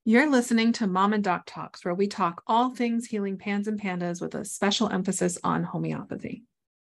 You're listening to Mom and Doc Talks, where we talk all things healing pans and pandas with a special emphasis on homeopathy.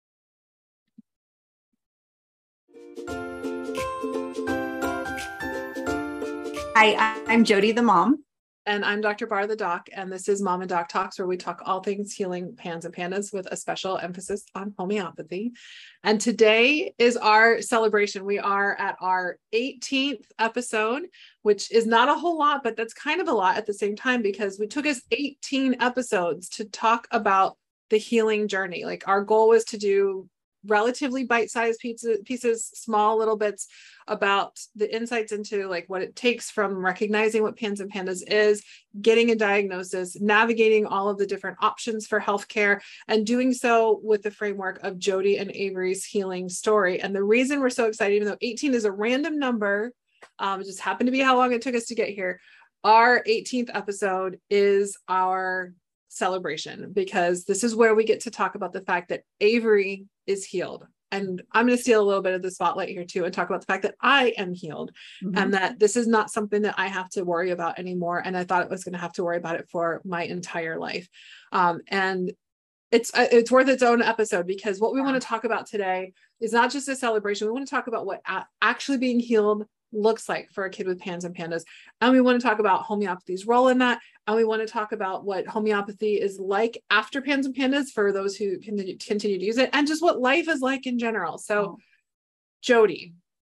Hi, I'm Jody the mom. And I'm Dr. Barr the doc, and this is Mom and Doc Talks, where we talk all things healing pans and pandas with a special emphasis on homeopathy. And today is our celebration. We are at our 18th episode, which is not a whole lot, but that's kind of a lot at the same time, because we took us 18 episodes to talk about the healing journey. Like, our goal was to do relatively bite-sized pieces, small little bits about the insights into like what it takes from recognizing what pans and pandas is, getting a diagnosis, navigating all of the different options for healthcare, and doing so with the framework of Jody and Avery's healing story. And the reason we're so excited, even though 18 is a random number, it just happened to be how long it took us to get here. Our 18th episode is our celebration, because this is where we get to talk about the fact that Avery is healed. And I'm going to steal a little bit of the spotlight here too, and talk about the fact that I am healed, and that this is not something that I have to worry about anymore. And I thought it was going to have to worry about it for my entire life. And it's worth its own episode, because what we want to talk about today is not just a celebration. We want to talk about what actually being healed looks like for a kid with pans and pandas. And we want to talk about homeopathy's role in that. And we want to talk about what homeopathy is like after pans and pandas for those who continue to use it, and just what life is like in general. So, Jody,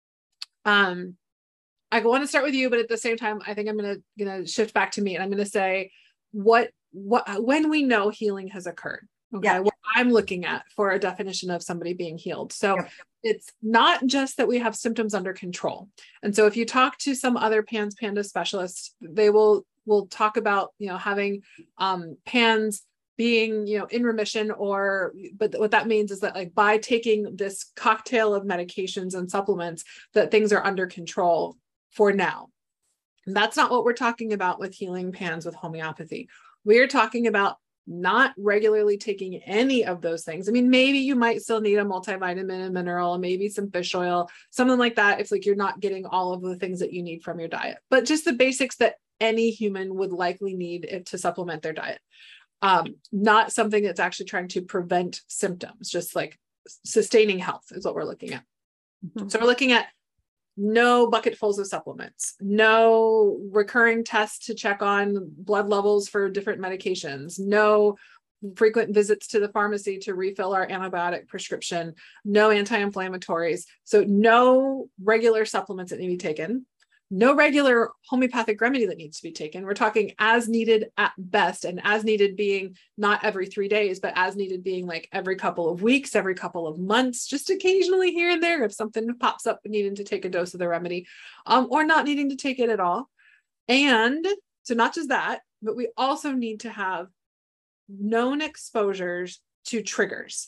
I want to start with you, but at the same time, I think I'm going to shift back to me, and I'm going to say when we know healing has occurred. Okay. Yeah. What I'm looking at for a definition of somebody being healed. So it's not just that we have symptoms under control. And so if you talk to some other pans panda specialists, they will talk about, having pans being, in remission, but what that means is that, like, by taking this cocktail of medications and supplements, that things are under control for now. And that's not what we're talking about with healing pans with homeopathy. We're talking about not regularly taking any of those things. I mean, maybe you might still need a multivitamin and mineral, maybe some fish oil, something like that, if like you're not getting all of the things that you need from your diet, but just the basics that any human would likely need to supplement their diet. Not something that's actually trying to prevent symptoms, just like sustaining health is what we're looking at. So we're looking at no bucketfuls of supplements, no recurring tests to check on blood levels for different medications, no frequent visits to the pharmacy to refill our antibiotic prescription, no anti-inflammatories. So no regular supplements that need to be taken, no regular homeopathic remedy that needs to be taken. We're talking as needed at best, and as needed being not every 3 days, but as needed being like every couple of weeks, every couple of months, just occasionally here and there if something pops up needing to take a dose of the remedy, or not needing to take it at all. And so not just that, but we also need to have known exposures to triggers,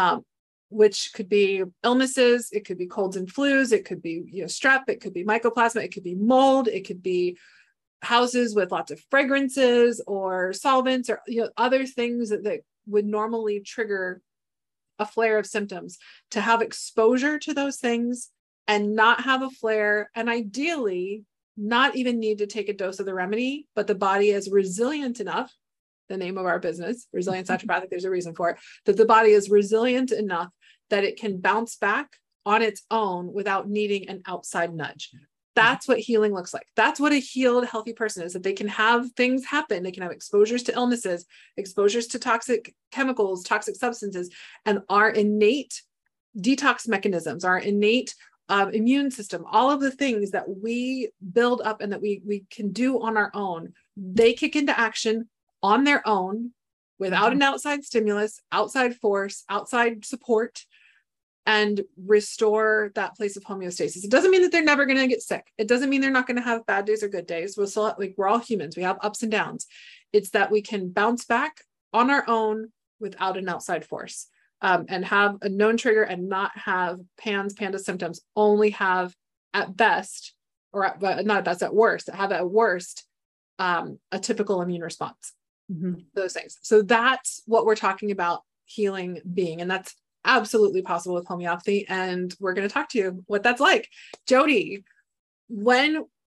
which could be illnesses, it could be colds and flus, it could be strep, it could be mycoplasma, it could be mold, it could be houses with lots of fragrances or solvents, or other things that would normally trigger a flare of symptoms. To have exposure to those things and not have a flare, and ideally not even need to take a dose of the remedy, but the body is resilient enough, the name of our business, Resilience Naturopathic, there's a reason for it, that the body is resilient enough that it can bounce back on its own without needing an outside nudge. That's what healing looks like. That's what a healed, healthy person is, that they can have things happen. They can have exposures to illnesses, exposures to toxic chemicals, toxic substances, and our innate detox mechanisms, our innate immune system, all of the things that we build up and that we can do on our own, they kick into action on their own without an outside stimulus, outside force, outside support, and restore that place of homeostasis. It doesn't mean that they're never going to get sick. It doesn't mean they're not going to have bad days or good days. We're all humans. We have ups and downs. It's that we can bounce back on our own without an outside force, and have a known trigger and not have panda symptoms, only have at best, or not at best, at worst, have at worst, a typical immune response. Those things. So that's what we're talking about healing being. And that's absolutely possible with homeopathy. And we're going to talk to you what that's like. Jody, when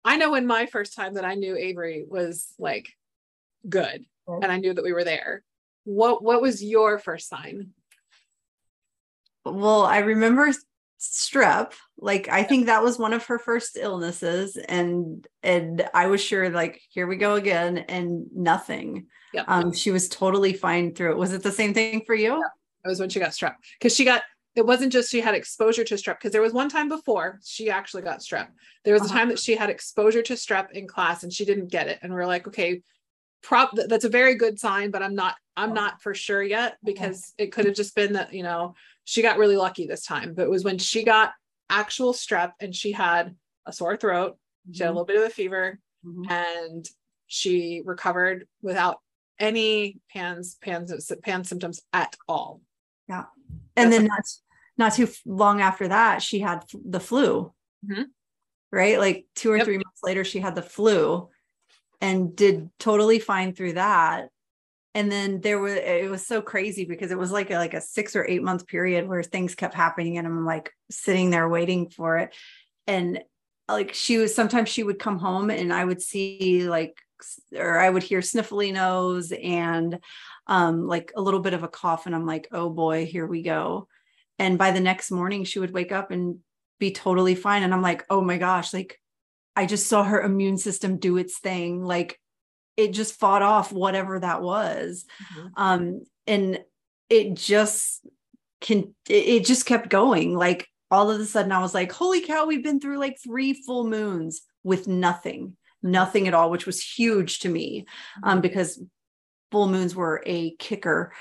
I know in my first time that I knew Avery was like good, and I knew that we were there. What was your first sign? Well, I remember strep. Like, I think that was one of her first illnesses, and I was sure, like, here we go again, and nothing. Yep. She was totally fine through it. Was it the same thing for you? Yep. It was when she got strep, because it wasn't just she had exposure to strep, because there was one time before she actually got strep. There was a time that she had exposure to strep in class and she didn't get it. And we're like, okay, that's a very good sign, but I'm not for sure yet, because it could have just been that, she got really lucky this time. But it was when she got actual strep and she had a sore throat, she had a little bit of a fever, and she recovered without any pan symptoms at all. Yeah. And then not too long after that, she had the flu, right? Like 2 or 3 months later, she had the flu and did totally fine through that. And then it was so crazy because it was like a 6 or 8 month period where things kept happening, and I'm like sitting there waiting for it. And like sometimes she would come home and I would see or I would hear sniffly nose and like a little bit of a cough, and I'm like, oh boy, here we go. And by the next morning she would wake up and be totally fine. And I'm like, oh my gosh, like I just saw her immune system do its thing. Like it just fought off whatever that was. And it just kept going. Like all of a sudden I was like, holy cow, we've been through like 3 full moons with nothing at all, which was huge to me, because full moons were a kicker.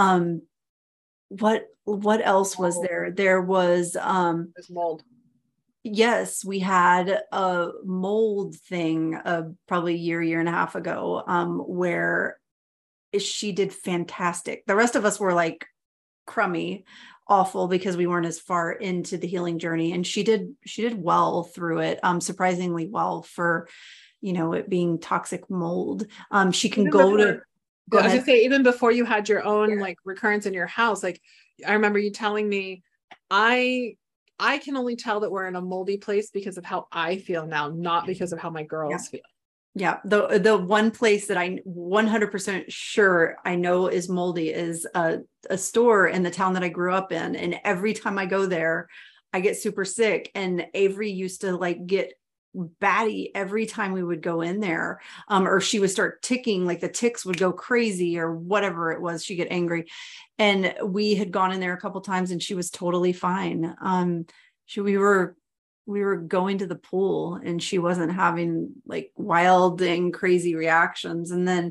What else was there? There was mold. Yes, we had a mold thing probably a year and a half ago, where she did fantastic. The rest of us were like crummy, awful, because we weren't as far into the healing journey, and she did well through it, surprisingly well for it being toxic mold. She can go to I was gonna say, even before you had your own like recurrence in your house, like I remember you telling me, I can only tell that we're in a moldy place because of how I feel now, not because of how my girls feel. Yeah. The one place that I 100% sure I know is moldy is a store in the town that I grew up in. And every time I go there, I get super sick. And Avery used to like get batty every time we would go in there, or she would start ticking, like the ticks would go crazy or whatever it was. She'd get angry. And we had gone in there a couple times and she was totally fine. We were going to the pool and she wasn't having like wild and crazy reactions. And then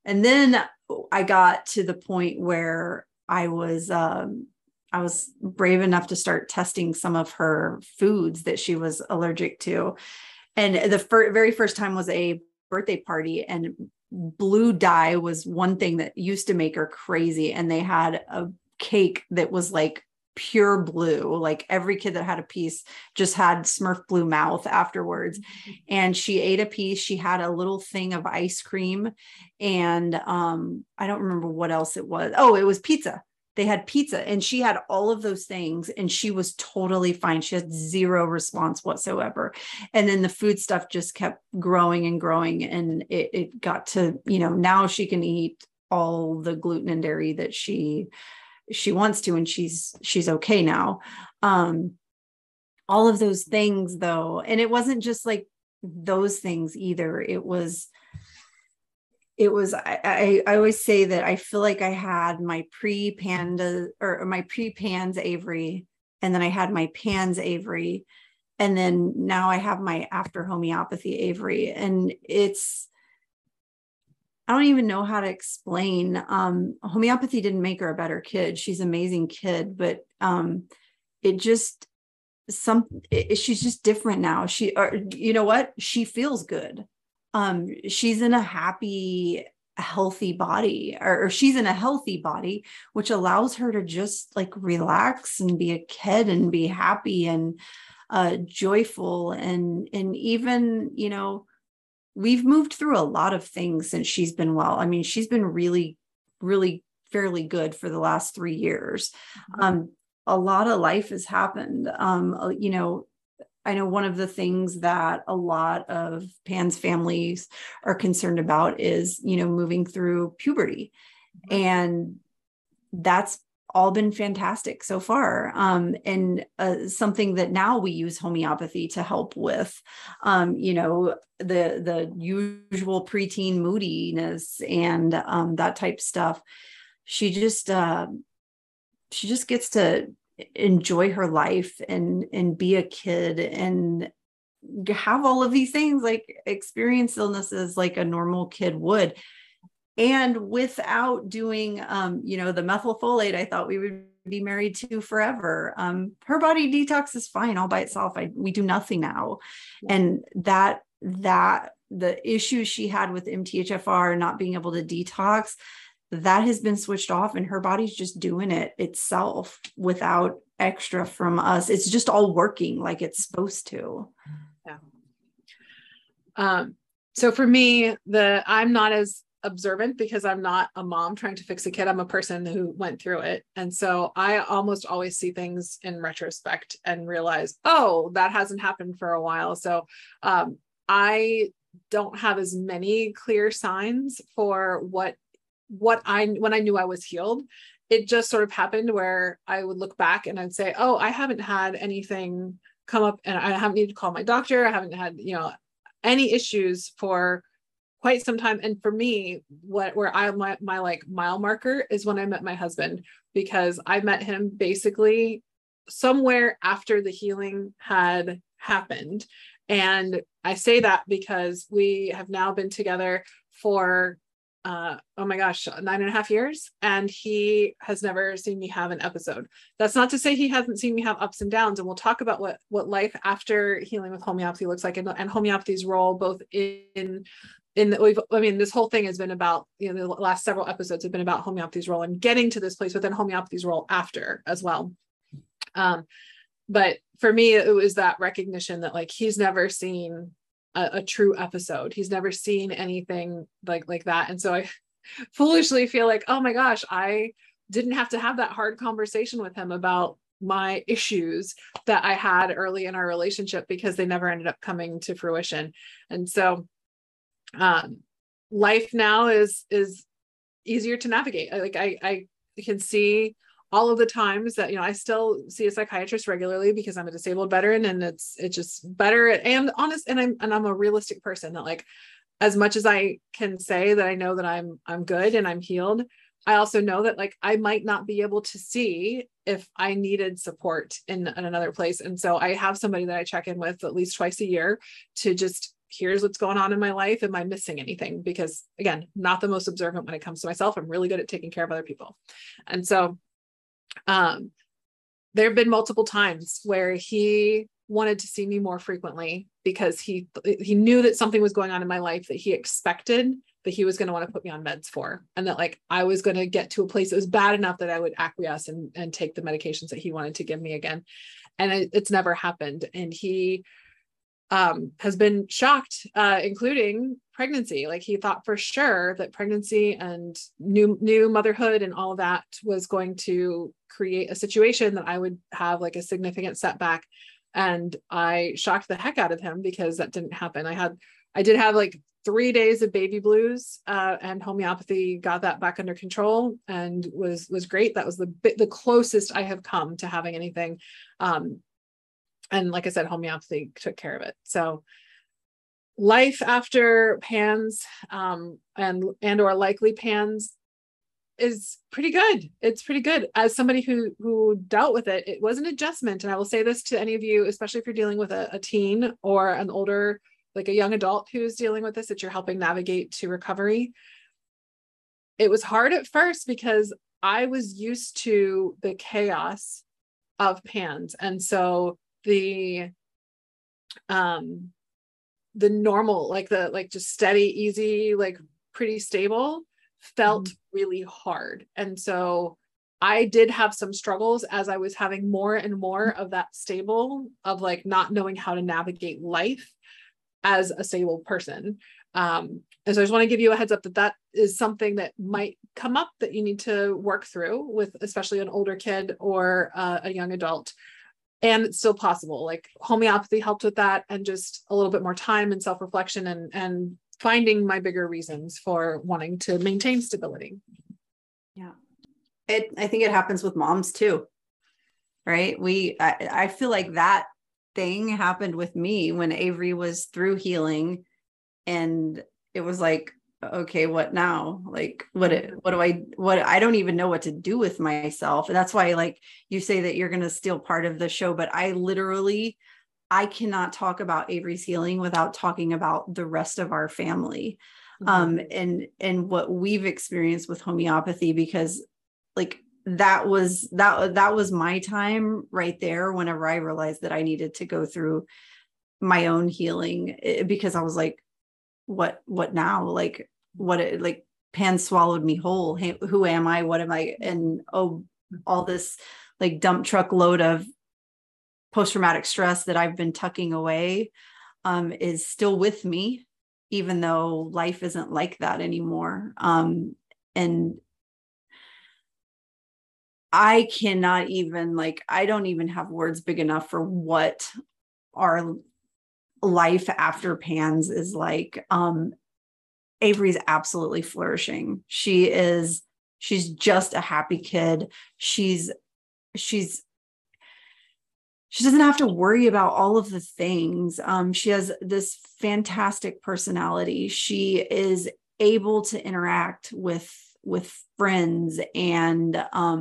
I got to the point where I was brave enough to start testing some of her foods that she was allergic to. And the very first time was a birthday party, and blue dye was one thing that used to make her crazy. And they had a cake that was like pure blue. Like every kid that had a piece just had Smurf blue mouth afterwards. And she ate a piece. She had a little thing of ice cream. And I don't remember what else it was. Oh, it was pizza. They had pizza, and she had all of those things and she was totally fine. She had zero response whatsoever. And then the food stuff just kept growing and growing. And it got to, now she can eat all the gluten and dairy that she wants to, and she's okay now. All of those things though. And it wasn't just like those things either. It was, I always say that I feel like I had my pre-panda or my pre-pans Avery, and then I had my pans Avery, and then now I have my after homeopathy Avery. And I don't even know how to explain. Homeopathy didn't make her a better kid. She's an amazing kid, but she's just different now. You know what? She feels good. She's in a happy, healthy body, or she's in a healthy body, which allows her to just like relax and be a kid and be happy and joyful. And even, we've moved through a lot of things since she's been well. I mean, she's been really, really fairly good for the last 3 years. A lot of life has happened. I know one of the things that a lot of PANS families are concerned about is, moving through puberty. And that's all been fantastic so far. And something that now we use homeopathy to help with, the usual preteen moodiness and that type stuff. She just gets to enjoy her life and be a kid and have all of these things, like experience illnesses like a normal kid would. And without doing, the methylfolate, I thought we would be married to forever. Her body detox is fine all by itself. We do nothing now. And that the issues she had with MTHFR not being able to detox, that has been switched off, and her body's just doing it itself without extra from us. It's just all working like it's supposed to. Yeah. So for me, I'm not as observant because I'm not a mom trying to fix a kid. I'm a person who went through it. And so I almost always see things in retrospect and realize, oh, that hasn't happened for a while. So I don't have as many clear signs for when I knew I was healed. It just sort of happened where I would look back and I'd say, oh, I haven't had anything come up, and I haven't needed to call my doctor. I haven't had, any issues for quite some time. And for me, my like mile marker is when I met my husband, because I met him basically somewhere after the healing had happened. And I say that because we have now been together for, oh my gosh, 9.5 years. And he has never seen me have an episode. That's not to say he hasn't seen me have ups and downs. And we'll talk about what life after healing with homeopathy looks like, and homeopathy's role both this whole thing has been about, the last several episodes have been about homeopathy's role and getting to this place within homeopathy's role after as well. But for me, it was that recognition that like, he's never seen a true episode. He's never seen anything like that. And so I foolishly feel like, oh my gosh, I didn't have to have that hard conversation with him about my issues that I had early in our relationship, because they never ended up coming to fruition. And so life now is easier to navigate. Like I can see all of the times that, I still see a psychiatrist regularly because I'm a disabled veteran, and it's just better and honest. And I'm a realistic person that, like, as much as I can say that I know that I'm good and I'm healed, I also know that like I might not be able to see if I needed support in another place. And so I have somebody that I check in with at least twice a year to just, here's what's going on in my life. Am I missing anything? Because again, not the most observant when it comes to myself. I'm really good at taking care of other people. And so there have been multiple times where he wanted to see me more frequently because he knew that something was going on in my life that he expected that he was going to want to put me on meds for, and that like I was going to get to a place that was bad enough that I would acquiesce and take the medications that he wanted to give me again. And it's never happened. And he has been shocked, including pregnancy. Like he thought for sure that pregnancy and new motherhood and all of that was going to create a situation that I would have like a significant setback. And I shocked the heck out of him because that didn't happen. I did have like 3 days of baby blues, and homeopathy got that back under control and was great. That was the closest I have come to having anything. And like I said, homeopathy took care of it. So life after PANS, and or likely PANS is pretty good. It's pretty good. As somebody who dealt with it, it was an adjustment. And I will say this to any of you, especially if you're dealing with a teen or an older, like a young adult who's dealing with this, that you're helping navigate to recovery. It was hard at first because I was used to the chaos of PANS. And so the normal, like just steady, easy, like pretty stable felt really hard. And so I did have some struggles as I was having more and more of that stable, of like not knowing how to navigate life as a stable person. And so I just want to give you a heads up that is something that might come up that you need to work through with, especially an older kid or a young adult. and it's still possible. Like homeopathy helped with that, and just a little bit more time and self-reflection and finding my bigger reasons for wanting to maintain stability. Yeah. I think it happens with moms too, right? I feel like that thing happened with me when Avery was through healing, and it was like, okay, what now? Like, I don't even know what to do with myself. And that's why, like, you say that you're going to steal part of the show, but I cannot talk about Avery's healing without talking about the rest of our family. And what we've experienced with homeopathy, because like that was my time right there whenever I realized that I needed to go through my own healing, because I was like, what now? Like like Pan swallowed me whole. Hey, who am I? What am I? And all this like dump truck load of post-traumatic stress that I've been tucking away is still with me, even though life isn't like that anymore. And I cannot even I don't even have words big enough for what our life after Pans is like. Avery's absolutely flourishing. She's just a happy kid. She doesn't have to worry about all of the things. She has this fantastic personality. She is able to interact with friends, and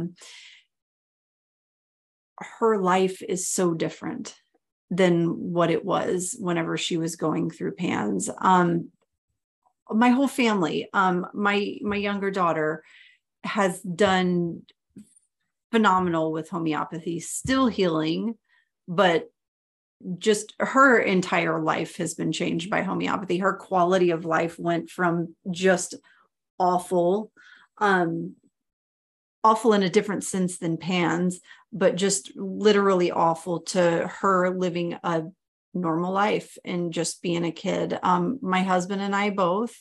her life is so different than what it was whenever she was going through Pans. My whole family, my younger daughter has done phenomenal with homeopathy, still healing, but just her entire life has been changed by homeopathy. Her quality of life went from just awful in a different sense than Pans, but just literally awful, to her living a normal life and just being a kid. My husband and I both,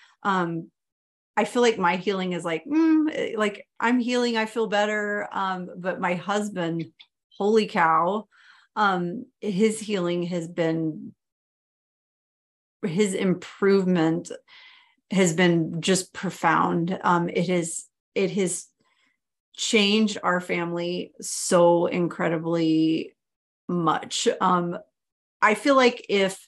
I feel like my healing is like I'm healing, I feel better. But my husband, holy cow, his healing has been, his improvement has been just profound. It has changed our family so incredibly much. I feel like if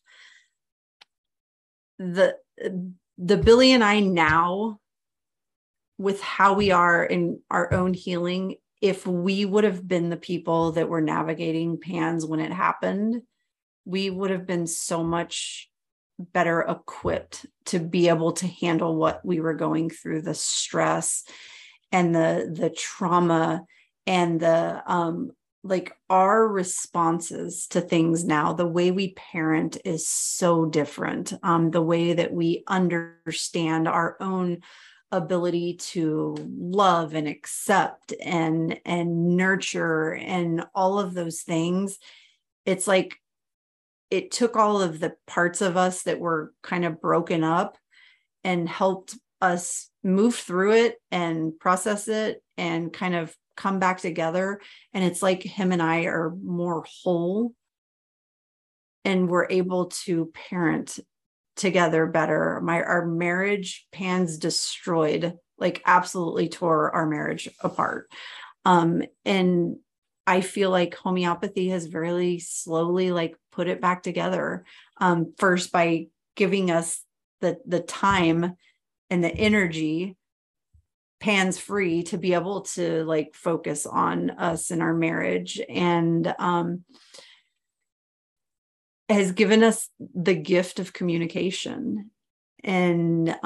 the Billy and I now, with how we are in our own healing, if we would have been the people that were navigating Pans when it happened, we would have been so much better equipped to be able to handle what we were going through, the stress and the trauma, and the our responses to things now. The way we parent is so different. The way that we understand our own ability to love and accept and nurture and all of those things. It's like it took all of the parts of us that were kind of broken up and helped us move through it and process it and kind of come back together. And it's like him and I are more whole, and we're able to parent together better. Our marriage, Pans destroyed, absolutely tore our marriage apart. And I feel like homeopathy has very slowly put it back together. First by giving us the time and the energy, Pans free, to be able to focus on us and our marriage, and has given us the gift of communication and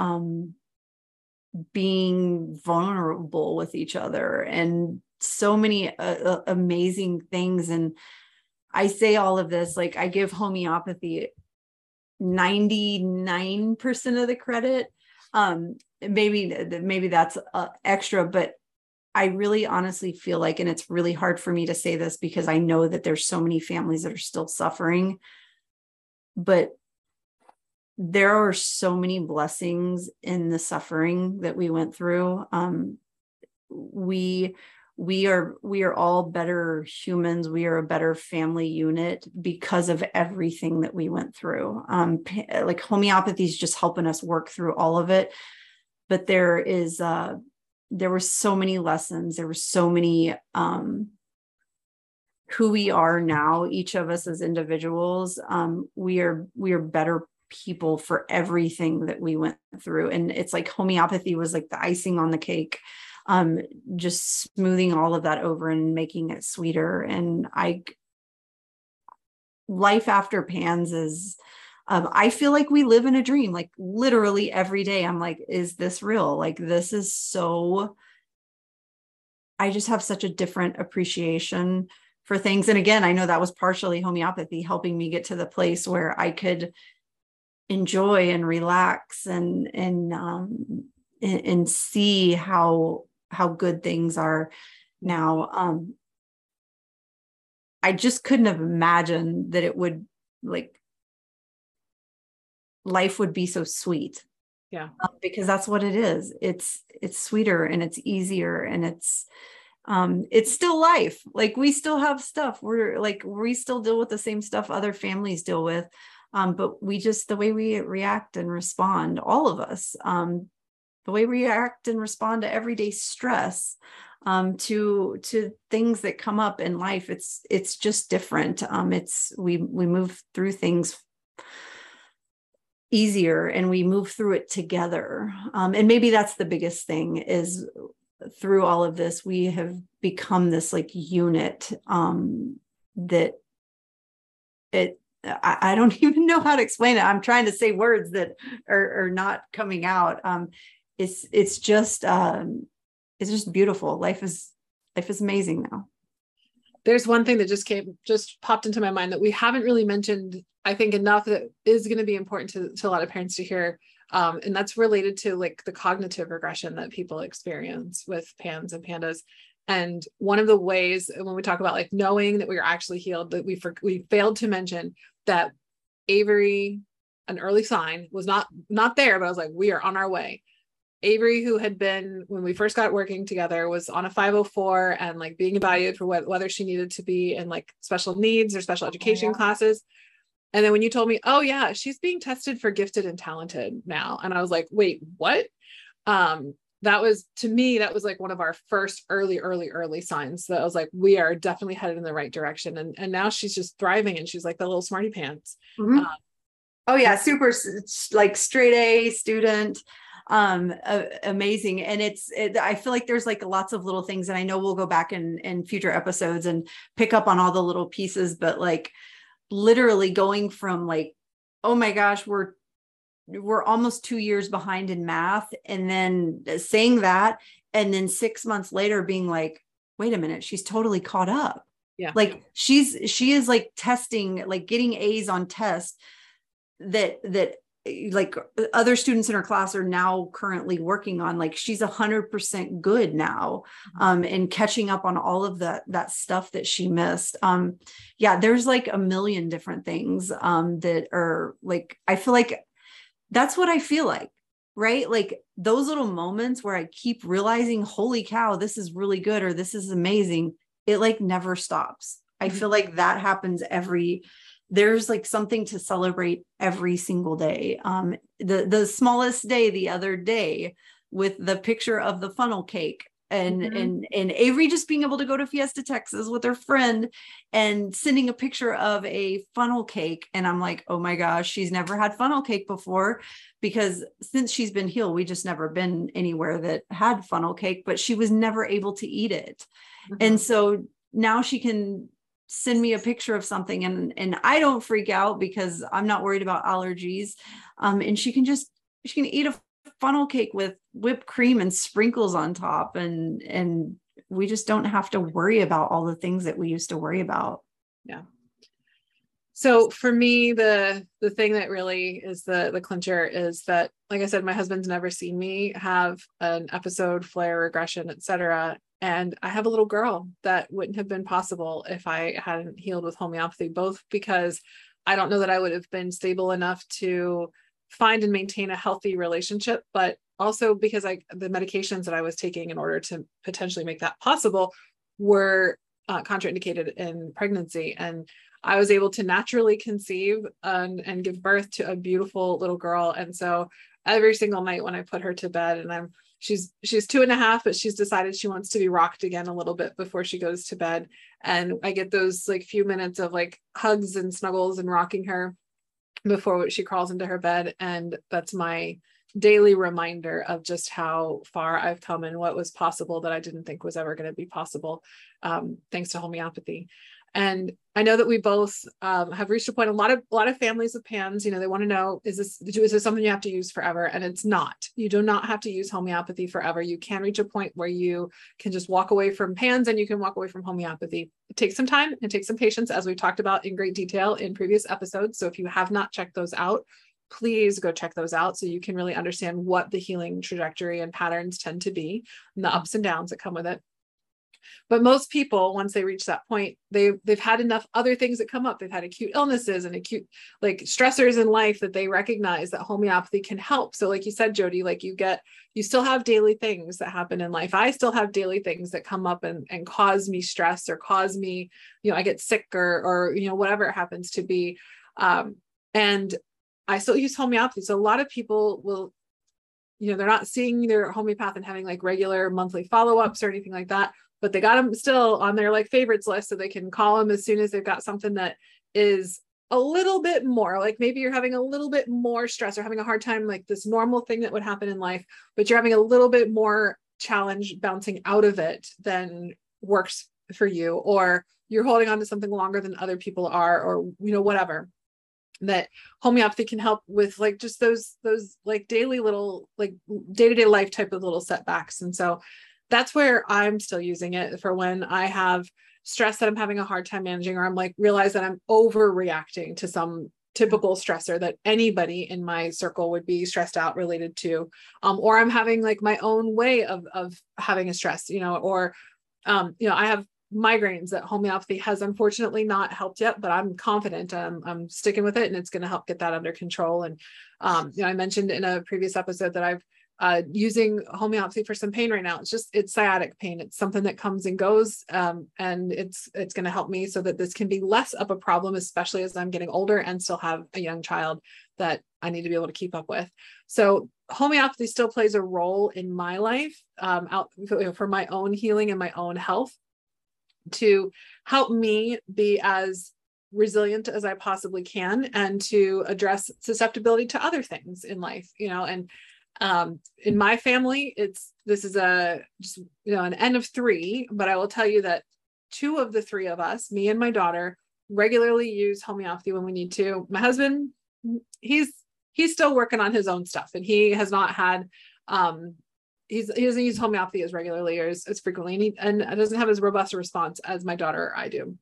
being vulnerable with each other, and so many amazing things. And I say all of this, I give homeopathy 99% of the credit. Maybe that's extra, but I really honestly feel like, and it's really hard for me to say this because I know that there's so many families that are still suffering, but there are so many blessings in the suffering that we went through. We we are all better humans. We are a better family unit because of everything that we went through. Like homeopathy is just helping us work through all of it. But there were so many lessons. There were so many, who we are now, each of us as individuals. We are better people for everything that we went through. And it's like homeopathy was like the icing on the cake. Just smoothing all of that over and making it sweeter. And life after PANS is, I feel like we live in a dream, like literally every day. I'm like, is this real? Like, this is so, I just have such a different appreciation for things. And again, I know that was partially homeopathy helping me get to the place where I could enjoy and relax and see how good things are now. I just couldn't have imagined that it would, like, life would be so sweet. Yeah. Because that's what it is. It's sweeter and it's easier and it's still life. Like, we still have stuff. We still deal with the same stuff other families deal with. But the way we react and respond, all of us, the way we react and respond to everyday stress, to things that come up in life, it's just different. We move through things easier and we move through it together. And maybe that's the biggest thing, is through all of this, we have become this like unit, that I don't even know how to explain it. I'm trying to say words that are not coming out. It's just beautiful. Life is amazing now. There's one thing that just popped into my mind that we haven't really mentioned, I think, enough, that is going to be important to a lot of parents to hear. And that's related to like the cognitive regression that people experience with PANS and PANDAS. And one of the ways when we talk about like knowing that we are actually healed, that we failed to mention that Avery, an early sign, was not there, but I was like, we are on our way. Avery, who had been, when we first got working together, was on a 504 and like being evaluated for whether she needed to be in like special needs or special education classes. And then when you told me, oh yeah, she's being tested for gifted and talented now. And I was like, wait, what? That was, to me, that was like one of our first early signs that I was like, we are definitely headed in the right direction. And now she's just thriving and she's like the little smarty pants. Mm-hmm. Oh yeah. Super, like straight A student. Amazing. And I feel like there's like lots of little things, and I know we'll go back in future episodes and pick up on all the little pieces, but like literally going from like, oh my gosh, we're almost 2 years behind in math, and then saying that, and then 6 months later being like, wait a minute, she's totally caught up. Yeah. Like she is like testing, like getting A's on tests that like other students in her class are now currently working on. Like, she's 100% good now, and catching up on all of that stuff that she missed. Yeah, there's like a million different things that are like, I feel like that's what I feel like, right? Like those little moments where I keep realizing, holy cow, this is really good, or this is amazing. It like never stops. I feel like that happens there's like something to celebrate every single day. The smallest day the other day with the picture of the funnel cake, and Avery just being able to go to Fiesta, Texas with her friend and sending a picture of a funnel cake. And I'm like, oh my gosh, she's never had funnel cake before, because since she's been healed, we just never been anywhere that had funnel cake, but she was never able to eat it. And so now she can send me a picture of something, and I don't freak out because I'm not worried about allergies. And she can eat a funnel cake with whipped cream and sprinkles on top. And we just don't have to worry about all the things that we used to worry about. Yeah. So for me, the thing that really is the clincher is that, like I said, my husband's never seen me have an episode, flare, regression, etc. And I have a little girl that wouldn't have been possible if I hadn't healed with homeopathy, both because I don't know that I would have been stable enough to find and maintain a healthy relationship, but also because the medications that I was taking in order to potentially make that possible were contraindicated in pregnancy. And I was able to naturally conceive and give birth to a beautiful little girl. And so every single night when I put her to bed, and she's 2.5, but she's decided she wants to be rocked again a little bit before she goes to bed. And I get those like few minutes of like hugs and snuggles and rocking her before she crawls into her bed. And that's my daily reminder of just how far I've come and what was possible that I didn't think was ever going to be possible, thanks to homeopathy. And I know that we both have reached a point. A lot of families with PANS, they want to know, is this something you have to use forever? And it's not. You do not have to use homeopathy forever. You can reach a point where you can just walk away from PANS and you can walk away from homeopathy. It takes some time and takes some patience, as we've talked about in great detail in previous episodes. So if you have not checked those out, please go check those out so you can really understand what the healing trajectory and patterns tend to be and the ups and downs that come with it. But most people, once they reach that point, they've had enough other things that come up. They've had acute illnesses and acute like stressors in life that they recognize that homeopathy can help. So like you said, Jody, like you still have daily things that happen in life. I still have daily things that come up and cause me stress or cause me, I get sick or whatever it happens to be. And I still use homeopathy. So a lot of people will, they're not seeing their homeopath and having like regular monthly follow-ups or anything like that, but they got them still on their like favorites list so they can call them as soon as they've got something that is a little bit more, like maybe you're having a little bit more stress or having a hard time, like this normal thing that would happen in life, but you're having a little bit more challenge bouncing out of it than works for you, or you're holding on to something longer than other people are, or, whatever. That homeopathy can help with like just those like daily little like day-to-day life type of little setbacks. And so that's where I'm still using it for when I have stress that I'm having a hard time managing, or I'm like realize that I'm overreacting to some typical stressor that anybody in my circle would be stressed out related to, or I'm having like my own way of having a stress, or I have migraines that homeopathy has unfortunately not helped yet, but I'm confident I'm sticking with it and it's going to help get that under control. And I mentioned in a previous episode that I've using homeopathy for some pain right now. It's sciatic pain. It's something that comes and goes, and it's going to help me so that this can be less of a problem, especially as I'm getting older and still have a young child that I need to be able to keep up with. So homeopathy still plays a role in my life, for my own healing and my own health, to help me be as resilient as I possibly can and to address susceptibility to other things in life, and in my family, this is an N of 3, but I will tell you that 2 of the 3 of us, me and my daughter, regularly use homeopathy when we need to. My husband, he's still working on his own stuff, and he has not had, he doesn't use homeopathy as regularly or as frequently, and doesn't have as robust a response as my daughter or I do.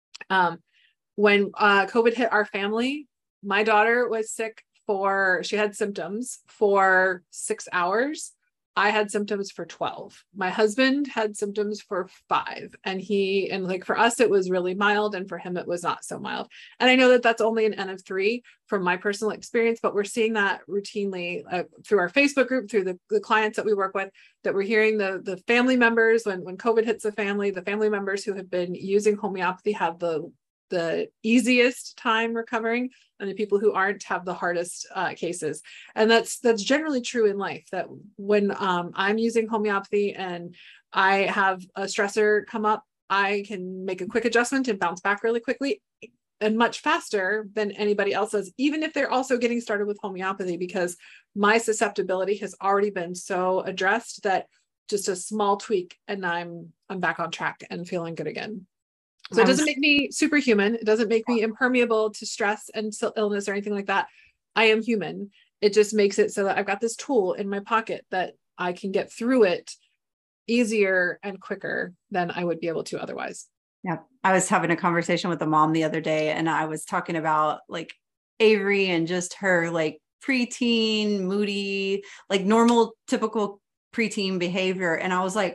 When COVID hit our family, my daughter was sick she had symptoms for 6 hours. I had symptoms for 12. My husband had symptoms for 5, and like for us, it was really mild. And for him, it was not so mild. And I know that that's only an N of 3 from my personal experience, but we're seeing that routinely through our Facebook group, through the clients that we work with, that we're hearing the family members, when COVID hits the family members who have been using homeopathy have the easiest time recovering, and the people who aren't have the hardest cases. And that's generally true in life, that when I'm using homeopathy and I have a stressor come up, I can make a quick adjustment and bounce back really quickly and much faster than anybody else does, even if they're also getting started with homeopathy, because my susceptibility has already been so addressed that just a small tweak and I'm back on track and feeling good again. So it doesn't make me superhuman. It doesn't make me impermeable to stress and illness or anything like that. I am human. It just makes it so that I've got this tool in my pocket that I can get through it easier and quicker than I would be able to otherwise. Yeah. I was having a conversation with a mom the other day, and I was talking about like Avery and just her like preteen, moody, like normal, typical preteen behavior. And I was like,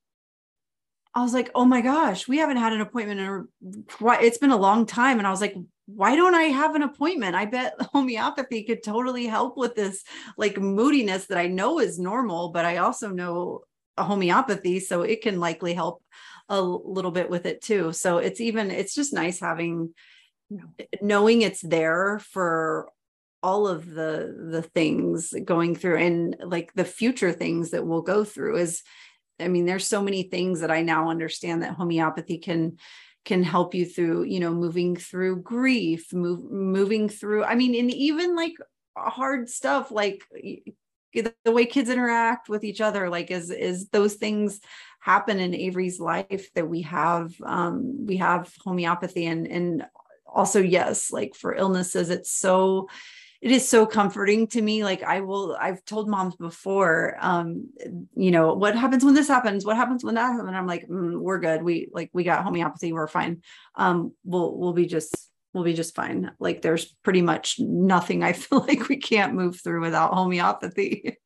oh my gosh, we haven't had an appointment it's been a long time. And I was like, why don't I have an appointment? I bet homeopathy could totally help with this like moodiness that I know is normal, but I also know a homeopathy, so it can likely help a little bit with it too. So it's just nice having, knowing it's there for all of the things going through, and like the future things that we'll go through is, I mean, there's so many things that I now understand that homeopathy can help you through, moving through grief, moving through, I mean, and even like hard stuff, like the way kids interact with each other, like is those things happen in Avery's life, that we have homeopathy, and also, yes, like for illnesses, it is so comforting to me. Like I've told moms before, what happens when this happens? What happens when that happens? And I'm like, we're good. We got homeopathy. We're fine. We'll be just fine. Like there's pretty much nothing I feel like we can't move through without homeopathy.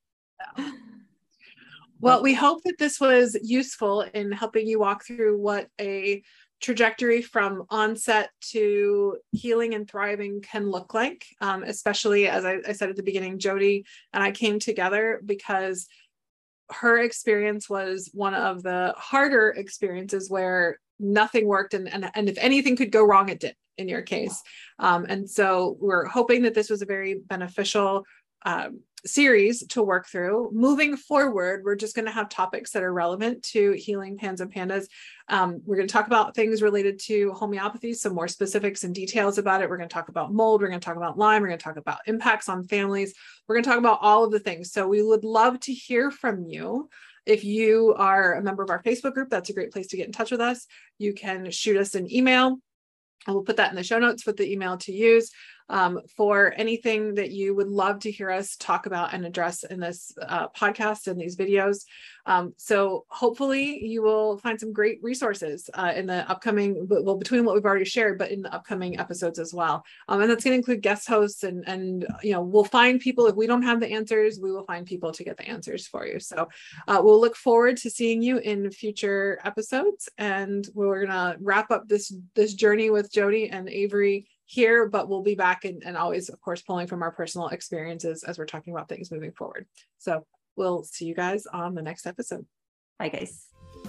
Well, we hope that this was useful in helping you walk through what a trajectory from onset to healing and thriving can look like, especially as I said at the beginning, Jody and I came together because her experience was one of the harder experiences where nothing worked, and if anything could go wrong, it did in your case. And so we're hoping that this was a very beneficial series to work through. Moving forward, we're just going to have topics that are relevant to healing pans and pandas. We're going to talk about things related to homeopathy, some more specifics and details about it. We're going to talk about mold. We're going to talk about Lyme. We're going to talk about impacts on families. We're going to talk about all of the things. So we would love to hear from you. If you are a member of our Facebook group, that's a great place to get in touch with us. You can shoot us an email. I will put that in the show notes with the email to use for anything that you would love to hear us talk about and address in this podcast and these videos. So hopefully you will find some great resources in the upcoming, well, between what we've already shared, but in the upcoming episodes as well. And that's going to include guest hosts and we'll find people. If we don't have the answers, we will find people to get the answers for you. So we'll look forward to seeing you in future episodes. And we're going to wrap up this journey with Jody and Avery here, but we'll be back and always, of course, pulling from our personal experiences as we're talking about things moving forward. So we'll see you guys on the next episode. Bye, guys.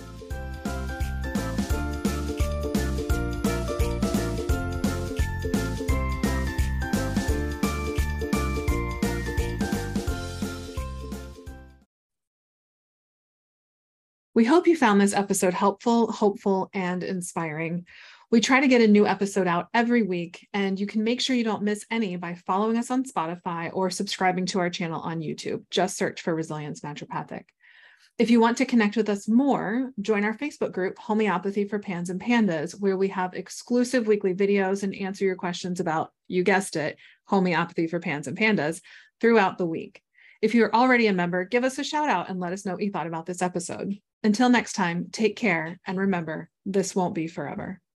We hope you found this episode helpful, hopeful, and inspiring. We try to get a new episode out every week, and you can make sure you don't miss any by following us on Spotify or subscribing to our channel on YouTube. Just search for Resilience Naturopathic. If you want to connect with us more, join our Facebook group, Homeopathy for Pans and Pandas, where we have exclusive weekly videos and answer your questions about, you guessed it, homeopathy for pans and pandas throughout the week. If you're already a member, give us a shout out and let us know what you thought about this episode. Until next time, take care, and remember, this won't be forever.